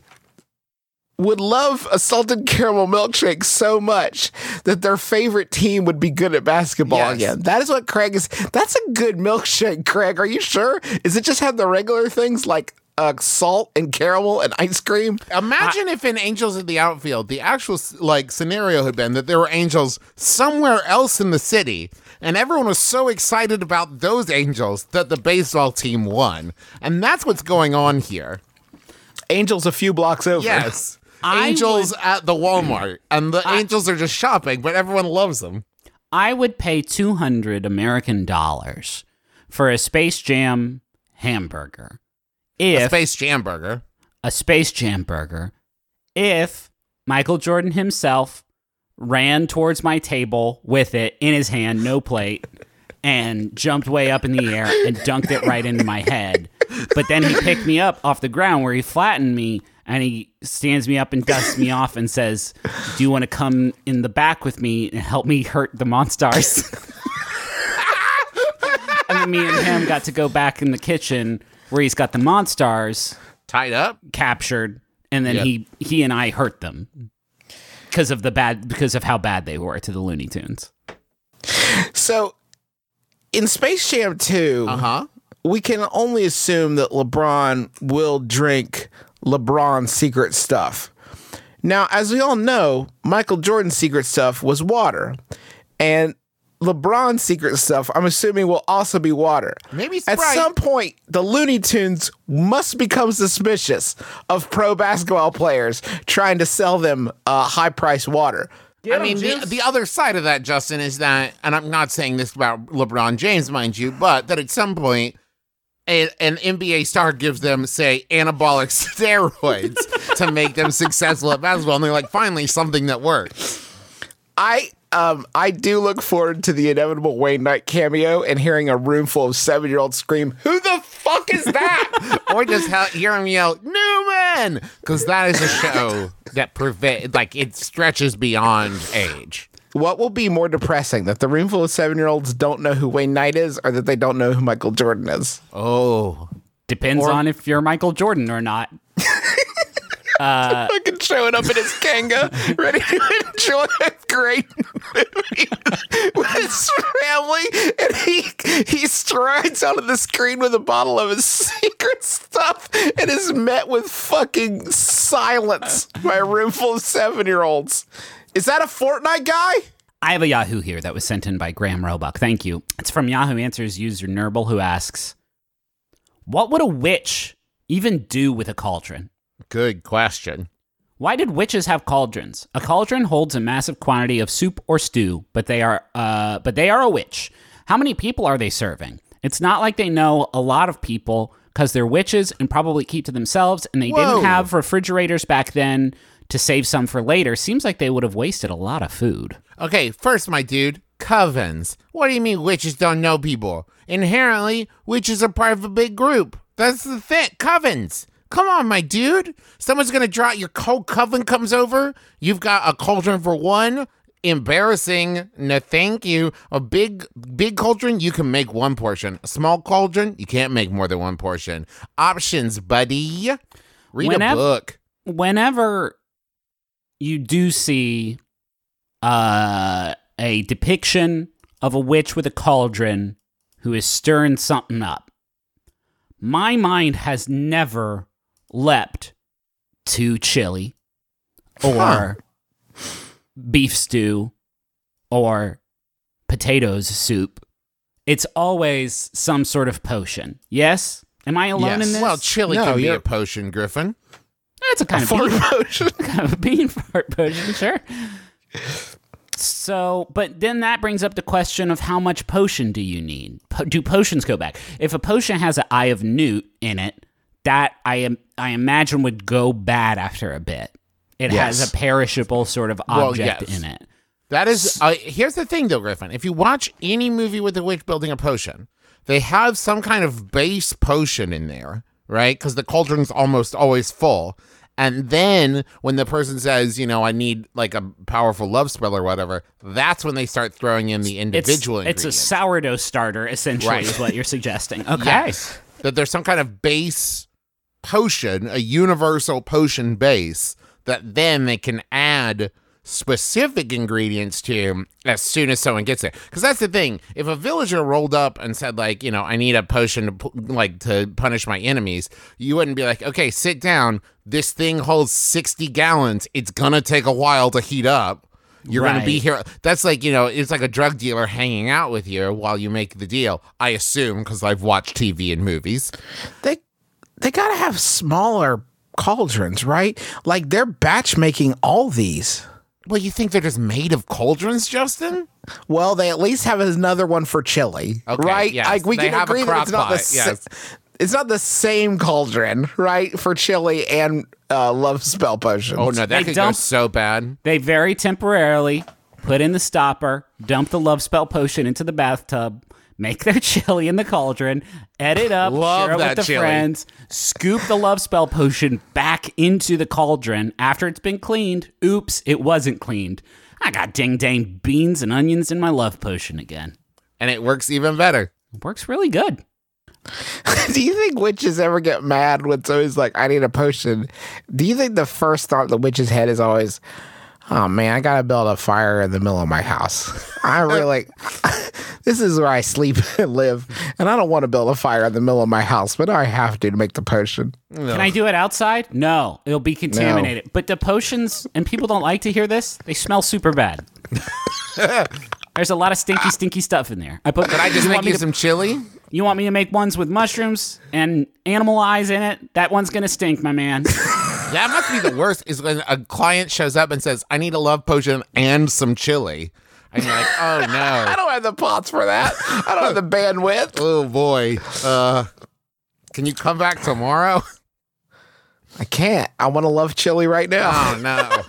would love a salted caramel milkshake so much that their favorite team would be good at basketball Yes. again. That is what Craig is. That's a good milkshake, Craig. Are you sure? Is it just have the regular things like uh, salt and caramel and ice cream? Imagine if in Angels in the Outfield, the actual like scenario had been that there were angels somewhere else in the city, and everyone was so excited about those angels that the baseball team won. And that's what's going on here. Angels a few blocks over. Yes. I Angels at the Walmart, and the angels are just shopping, but everyone loves them. I would pay two hundred American dollars for a Space Jam hamburger. If A Space Jam burger. a Space Jam burger, if Michael Jordan himself ran towards my table with it in his hand, no plate, and jumped way up in the air and dunked it right into my head. But then he picked me up off the ground where he flattened me, and he stands me up and dusts me off and says, "Do you want to come in the back with me and help me hurt the Monstars?" And then me and him got to go back in the kitchen where he's got the Monstars Tied up? captured, and then Yep. he he and I hurt them. because of the bad because of how bad they were to the Looney Tunes. So, in Space Jam two, Uh-huh. we can only assume that LeBron will drink LeBron's secret stuff. Now, as we all know, Michael Jordan's secret stuff was water. And LeBron's secret stuff, I'm assuming, will also be water. Maybe At Sprite. some point, the Looney Tunes must become suspicious of pro basketball players trying to sell them uh, high-priced water. I mean, the, the other side of that, Justin, is that, and I'm not saying this about LeBron James, mind you, but that at some point, a, an N B A star gives them, say, anabolic steroids to make them successful at basketball, and they're like, finally, something that works. I um I do look forward to the inevitable Wayne Knight cameo and hearing a room full of seven-year-olds scream, "Who the fuck is that?" Or just he- hear him yell, Newman! Because that is a show that, prevent, like, it stretches beyond age. What will be more depressing, that the room full of seven-year-olds don't know who Wayne Knight is, or that they don't know who Michael Jordan is? Oh. Depends Or- on if you're Michael Jordan or not. Fucking showing up in his Kanga, ready to enjoy a great movie with his family, and he he strides onto the screen with a bottle of his secret stuff and is met with fucking silence by a room full of seven-year-olds. Is that a Fortnite guy? I have a Yahoo here that was sent in by Graham Roebuck. Thank you. It's from Yahoo Answers user Nurble, who asks, what would a witch even do with a cauldron? Good question. Why did witches have cauldrons? A cauldron holds a massive quantity of soup or stew, but they are uh, but they are a witch. How many people are they serving? It's not like they know a lot of people because they're witches and probably keep to themselves, and they Whoa. didn't have refrigerators back then to save some for later. Seems like they would have wasted a lot of food. Okay, first, my dude, covens. What do you mean witches don't know people? Inherently, witches are part of a big group. That's the thing. Covens. Come on, my dude. Someone's going to draw your whole coven comes over. You've got a cauldron for one. Embarrassing. No, thank you. A big, big cauldron, you can make one portion. A small cauldron, you can't make more than one portion. Options, buddy. Read Whenever- a book. Whenever you do see uh, a depiction of a witch with a cauldron who is stirring something up, my mind has never leapt to chili or beef stew or potatoes soup. It's always some sort of potion. Yes? Am I alone Yes. in this? Well, chili No, can be you're- a potion, Griffin. It's a kind of Fart bean, potion. kind of bean fart potion, sure. So, but then that brings up the question of how much potion do you need? Po- do potions go back? If a potion has an Eye of Newt in it, that I am I imagine would go bad after a bit. It Yes. has a perishable sort of Well, object yes. in it. That is, uh, here's the thing though, Griffin. If you watch any movie with a witch building a potion, they have some kind of base potion in there, right? Because the cauldron's almost always full. And then when the person says, you know, I need like a powerful love spell or whatever, that's when they start throwing in the It's, individual it's a ingredients. sourdough starter, essentially, Right. is what you're suggesting. Okay. Yes. That there's some kind of base potion, a universal potion base, that then they can add specific ingredients to as soon as someone gets there. Because that's the thing. If a villager rolled up and said, like, you know, I need a potion to pu- like to punish my enemies, you wouldn't be like, okay, sit down. This thing holds sixty gallons. It's gonna take a while to heat up. You're going to be Right. here. That's like, you know, it's like a drug dealer hanging out with you while you make the deal. I assume, because I've watched T V and movies. They they gotta have smaller cauldrons, right? Like they're batch making all these. Well, you think they're just made of cauldrons, Justin? Well, they at least have another one for chili, Okay, right? yes. Like we They can have a agree that it's not the crock pot, sa- yes. it's not the same cauldron, right? For chili and uh, love spell potions. Oh, no, that They could dump- go so bad. They very temporarily put in the stopper, dump the love spell potion into the bathtub, make their chili in the cauldron, edit up, Love share it that with the chili. friends, scoop the love spell potion back into the cauldron after it's been cleaned. Oops, it wasn't cleaned. I got ding dang beans and onions in my love potion again. And it works even better. It works really good. Do you think witches ever get mad when somebody's like, I need a potion? Do you think the first thought in the witch's head is always, oh man, I gotta build a fire in the middle of my house. I really, this is where I sleep and live, and I don't want to build a fire in the middle of my house, but I have to to make the potion. Can I do it outside? No, it'll be contaminated. But the potions, and people don't like to hear this, they smell super bad. There's a lot of stinky, stinky stuff in there. I put. Can I just you make want me you to- some chili? You want me to make ones with mushrooms and animal eyes in it? That one's gonna stink, my man. That must be the worst, is when a client shows up and says, I need a love potion and some chili. And you're like, oh I no. don't have the pots for that. I don't have the bandwidth. Oh boy. Uh, can you come back tomorrow? I can't. I want to love chili right now. Oh no.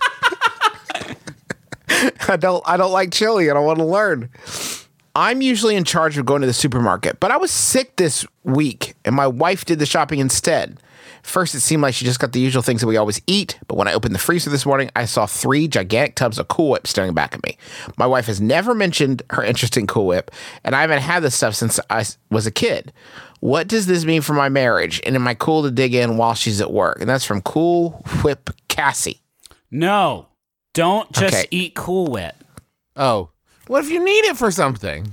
I don't. I don't like chili, and I want to learn. I'm usually in charge of going to the supermarket, but I was sick this week, and my wife did the shopping instead. First, it seemed like she just got the usual things that we always eat, but when I opened the freezer this morning, I saw three gigantic tubs of Cool Whip staring back at me. My wife has never mentioned her interest in Cool Whip, and I haven't had this stuff since I was a kid. What does this mean for my marriage, and am I cool to dig in while she's at work? And that's from Cool Whip Cassie. No, don't just Okay. eat Cool Whip. Oh. What if you need it for something?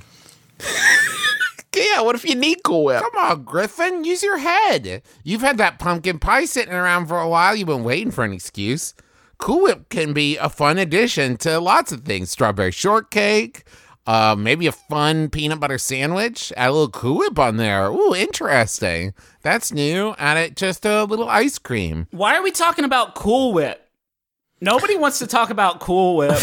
Yeah, what if you need Cool Whip? Come on, Griffin. Use your head. You've had that pumpkin pie sitting around for a while. You've been waiting for an excuse. Cool Whip can be a fun addition to lots of things. Strawberry shortcake, uh, maybe a fun peanut butter sandwich. Add a little Cool Whip on there. Ooh, interesting. That's new. Add it just a little ice cream. Why are we talking about Cool Whip? Nobody wants to talk about Cool Whip.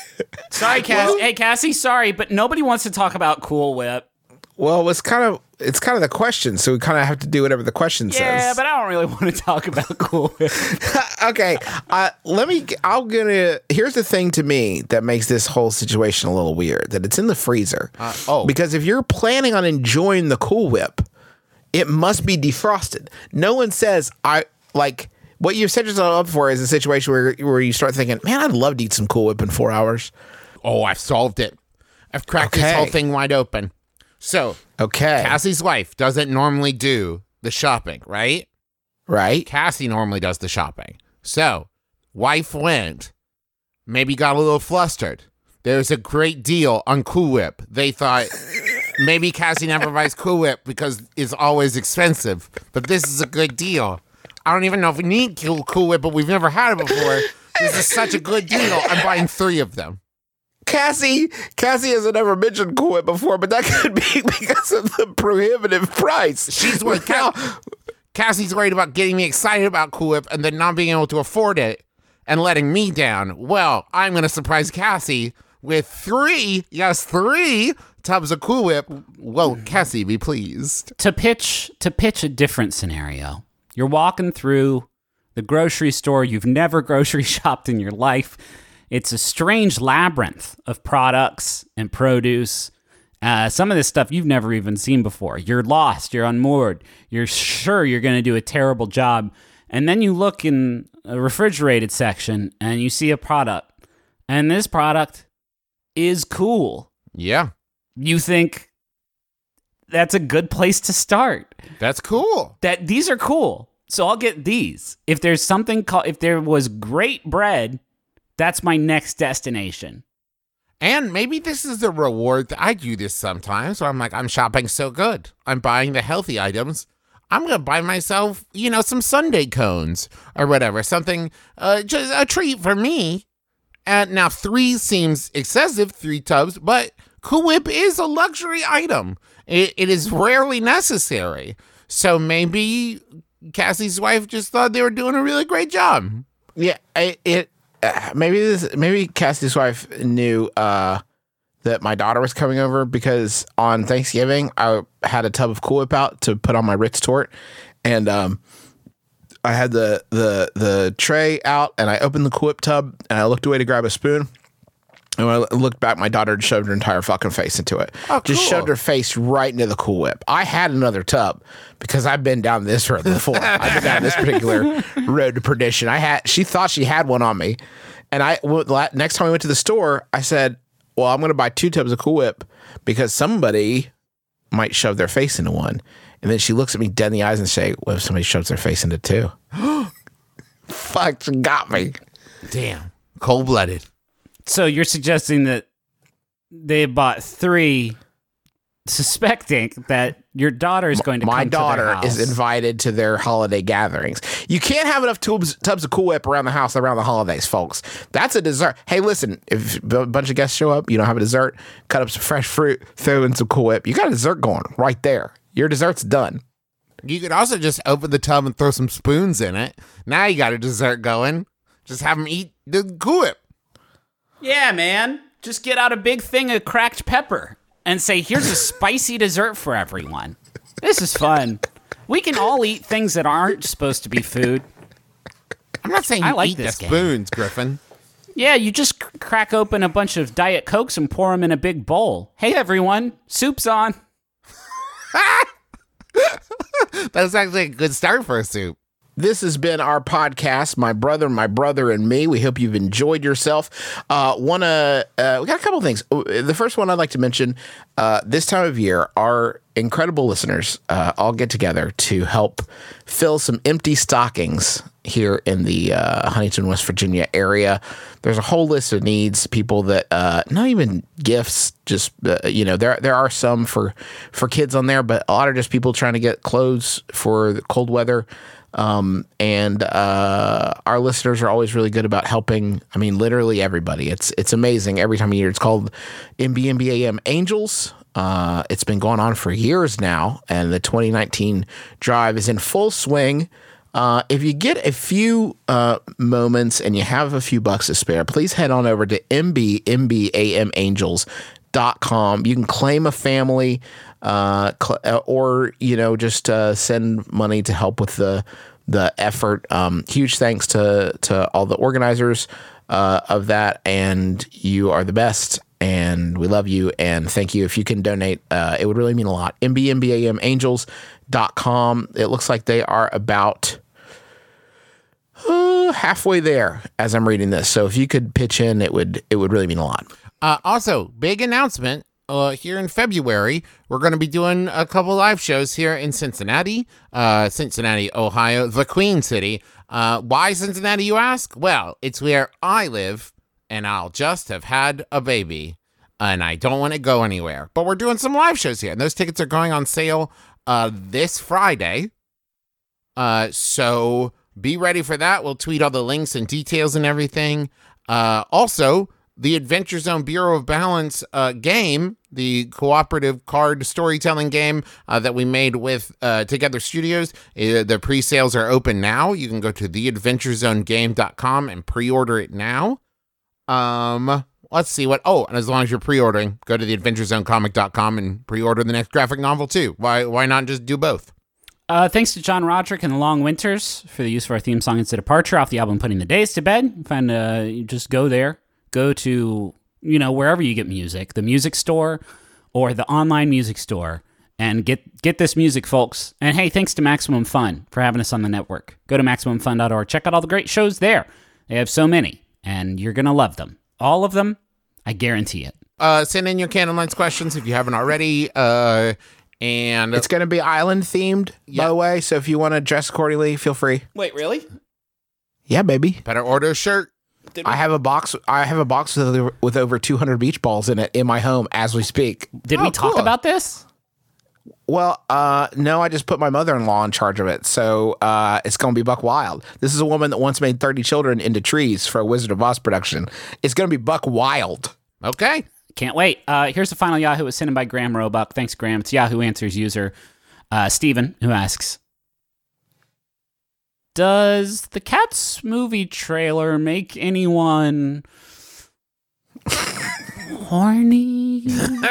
Sorry, Cass. Hey, Cassie, sorry, but nobody wants to talk about Cool Whip. Well, it's kind of it's kind of the question, so we kind of have to do whatever the question Yeah, says. but I don't really want to talk about Cool Whip. Okay, uh, let me. I'm gonna. Here's the thing to me that makes this whole situation a little weird: that it's in the freezer. Uh, oh. Because if you're planning on enjoying the Cool Whip, it must be defrosted. No one says I like. What you've set yourself up for is a situation where where you start thinking, "Man, I'd love to eat some Cool Whip in four hours." Oh, I've solved it. I've cracked this Okay. whole thing wide open. So, Okay, Cassie's wife doesn't normally do the shopping, right? right? Cassie normally does the shopping. So, wife went, maybe got a little flustered. There's a great deal on Cool Whip. They thought maybe Cassie never buys Cool Whip because it's always expensive, but this is a good deal. I don't even know if we need Cool Cool Whip, but we've never had it before. This is such a good deal. I'm buying three of them. Cassie, Cassie hasn't ever mentioned Cool Whip before, but that could be because of the prohibitive price. She's worried. Ca- Cassie's worried about getting me excited about Cool Whip and then not being able to afford it and letting me down. Well, I'm going to surprise Cassie with three, yes, three tubs of Cool Whip. Whoa, Cassie, be pleased. to pitch to pitch a different scenario. You're walking through the grocery store. You've never grocery shopped in your life. It's a strange labyrinth of products and produce. Uh, some of this stuff you've never even seen before. You're lost. You're unmoored. You're sure you're going to do a terrible job. And then you look in a refrigerated section and you see a product. And this product is cool. Yeah, You think that's a good place to start. that's cool. That these are cool. So I'll get these. If there's something called, if there was great bread, that's my next destination. And maybe this is the reward. That I do this sometimes where I'm like, I'm shopping so good. I'm buying the healthy items. I'm going to buy myself, you know, some Sundae cones or whatever. Something, uh, just a treat for me. And now three seems excessive, three tubs, but Cool Whip is a luxury item. It, it is rarely necessary. So maybe Cassie's wife just thought they were doing a really great job. Yeah, I, it uh, maybe this maybe Cassie's wife knew uh, that my daughter was coming over because on Thanksgiving I had a tub of Cool Whip out to put on my Ritz tort, and um, I had the the the tray out and I opened the Cool Whip tub and I looked away to grab a spoon. And when I looked back, my daughter had shoved her entire fucking face into it. Oh, Just cool. shoved her face right into the Cool Whip. I had another tub because I've been down this road before. I've been down this particular road to perdition. I had. She thought she had one on me, and I well, la- next time we went to the store, I said, "Well, I'm going to buy two tubs of Cool Whip because somebody might shove their face into one." And then she looks at me dead in the eyes and say, "What if somebody shoves their face into two?" Fuck, she got me. Damn. Cold-blooded. So you're suggesting that they bought three, suspecting that your daughter is going to My come to their daughter house. is invited to their holiday gatherings. You can't have enough tubs, tubs of Cool Whip around the house around the holidays, folks. That's a dessert. Hey, listen, if a bunch of guests show up, you don't have a dessert, cut up some fresh fruit, throw in some Cool Whip. You got a dessert going right there. Your dessert's done. You could also just open the tub and throw some spoons in it. Now you got a dessert going. Just have them eat the Cool Whip. Yeah, man. Just get out a big thing of cracked pepper and say, here's a spicy dessert for everyone. This is fun. We can all eat things that aren't supposed to be food. I'm not saying I you like eat the this game. spoons, Griffin. Yeah, you just cr- crack open a bunch of Diet Cokes and pour them in a big bowl. Hey, everyone. Soup's on. That's actually a good start for a soup. This has been our podcast, My Brother, My Brother, and Me. We hope you've enjoyed yourself. Uh, wanna, uh, we got a couple of things. The first one I'd like to mention, uh, this time of year, our incredible listeners uh, all get together to help fill some empty stockings here in the uh, Huntington, West Virginia area. There's a whole list of needs, people that, uh, not even gifts, just, uh, you know, there there are some for, for kids on there, but a lot are just people trying to get clothes for the cold weather. Um, and, uh, our listeners are always really good about helping. I mean, literally everybody. It's, it's amazing every time of year. It's called M B M B A M Angels. Uh, it's been going on for years now, and the twenty nineteen drive is in full swing. Uh, if you get a few, uh, moments and you have a few bucks to spare, please head on over to M B M B A M Angels dot com. You can claim a family, uh, cl- or, you know, just, uh, send money to help with the, the effort. Um, huge thanks to, to all the organizers, uh, of that. And you are the best, and we love you. And thank you. If you can donate, uh, it would really mean a lot. M B M B A M Angels dot com. It looks like they are about, uh, halfway there as I'm reading this. So if you could pitch in, it would, it would really mean a lot. Uh, also, big announcement. Uh, here in February, we're going to be doing a couple live shows here in Cincinnati, uh, Cincinnati, Ohio, the Queen City. Uh, why Cincinnati, you ask? Well, it's where I live, and I'll just have had a baby, and I don't want to go anywhere. But we're doing some live shows here, and those tickets are going on sale uh, this Friday. Uh, so be ready for that. We'll tweet all the links and details and everything. Uh, also, the Adventure Zone Bureau of Balance uh, game, the cooperative card storytelling game uh, that we made with uh, Together Studios, uh, the pre-sales are open now. You can go to the adventure zone game dot com and pre-order it now. Um, let's see what. Oh, and as long as you're pre-ordering, go to the adventure zone comic dot com and pre-order the next graphic novel too. Why? Why not just do both? Uh, thanks to John Roderick and the Long Winters for the use of our theme song, It's a Departure, off the album Putting the Days to Bed. Find, uh, you just go there. Go to, you know, wherever you get music, the music store or the online music store, and get get this music, folks. And hey, thanks to Maximum Fun for having us on the network. Go to maximum fun dot org. Check out all the great shows there. They have so many, and you're going to love them. All of them, I guarantee it. Uh, send in your Candlelights questions if you haven't already. Uh, and It's going to be island themed, Yeah. by the way. So if you want to dress accordingly, feel free. Wait, really? Yeah, baby. better order a shirt. I have a box. I have a box with over, with over two hundred beach balls in it in my home as we speak. Did Oh, we talk cool. about this? Well, uh, no, I just put my mother-in-law in charge of it, so uh, it's going to be buck wild. This is a woman that once made thirty children into trees for a Wizard of Oz production. It's going to be buck wild. Okay. Can't wait. Uh, here's the final Yahoo. It was sent in by Graham Roebuck. Thanks, Graham. It's Yahoo Answers user uh, Steven, who asks, does the Cats movie trailer make anyone horny?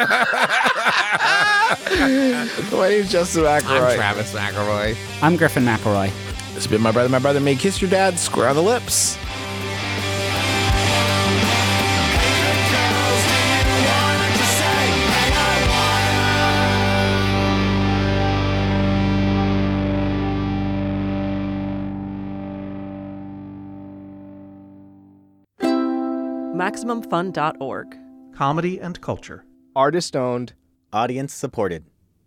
My name's Justin I'm McElroy. Travis McElroy. I'm Griffin McElroy. This has been My Brother, My Brother, May Kiss Your Dad, Square on the Lips. maximum fun dot org. Comedy and culture. Artist owned. Audience supported.